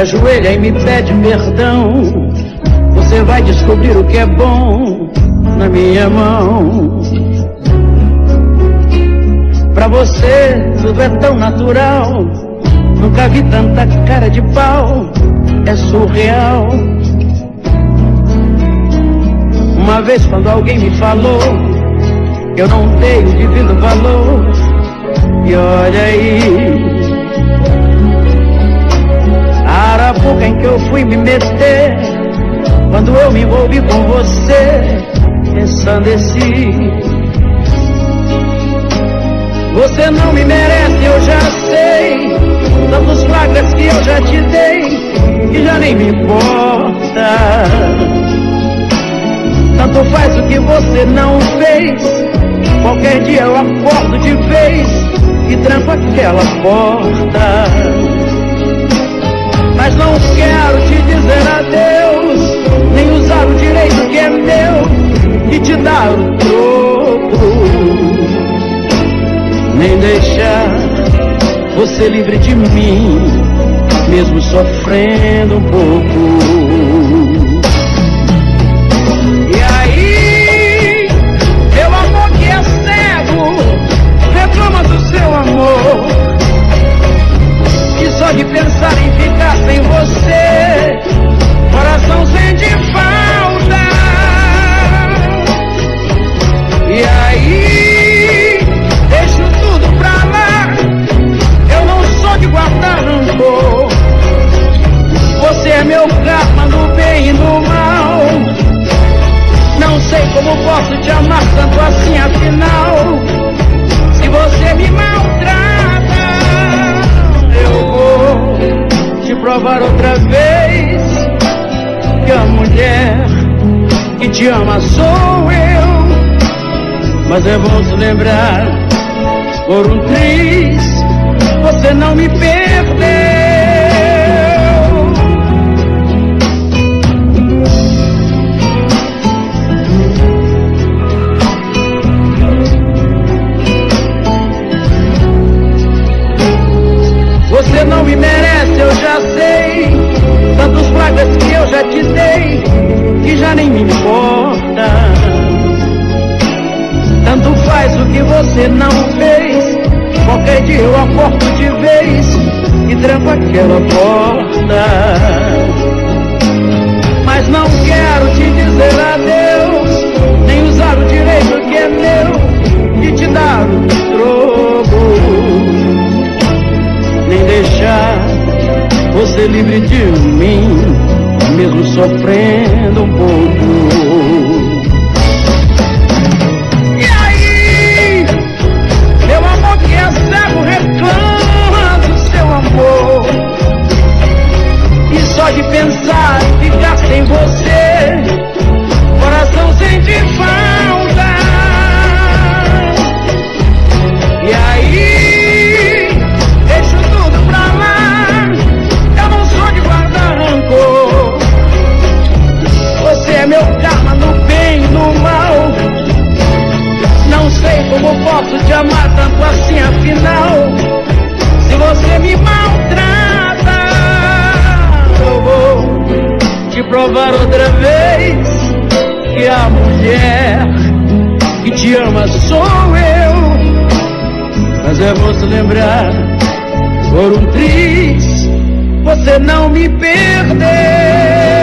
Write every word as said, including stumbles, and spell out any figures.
ajoelha e me pede perdão. Você vai descobrir o que é bom na minha mão. Pra você tudo é tão natural, nunca vi tanta cara de pau, é surreal. Uma vez quando alguém me falou, eu não dei o devido valor. E olha aí, a arapuca em que eu fui me meter, quando eu me envolvi com você, ensandeci. Você não me merece, eu já sei, tantos flagras que eu já te dei, que já nem me importa. Tanto faz o que você não fez, qualquer dia eu acordo de vez e tranco aquela porta. Mas não quero te dizer adeus, nem usar o direito que é meu e te dar o troco, nem deixar você livre de mim, mesmo sofrendo um pouco. E aí, meu amor que é cego, reclama do seu amor, e só de pensar em ficar sem você, coração sente falta. E aí, deixo tudo pra lá, eu não sou de guardar rancor. Você é meu karma no bem e no mal. Não sei como posso te amar tanto assim, afinal, se você me maltrata, eu vou te provar outra vez que a mulher que te ama sou eu. Mas é bom se lembrar, por um triz, você não me perdeu. Você não me merece, eu já sei, tantos flagras que eu já te dei, que já nem me importa. Tanto faz o que você não fez, qualquer dia eu acordo de vez e tranco aquela porta. Mas não quero te dizer adeus, nem usar o direito que é meu de te dar um troco, nem deixar você livre de mim, mesmo sofrendo um pouco. E aí, meu amor que é cego, reclama do seu amor, e só de pensar em ficar sem você, coração sente falta. E aí, deixo tudo pra lá, eu não sou de guardar rancor. Você é meu karma no bem e no mal. Não sei como posso te amar tanto assim, afinal, se você me maltrata, eu vou te provar outra vez que a mulher que te ama sou eu. Mas é bom se lembrar, por um triz, você não me perdeu.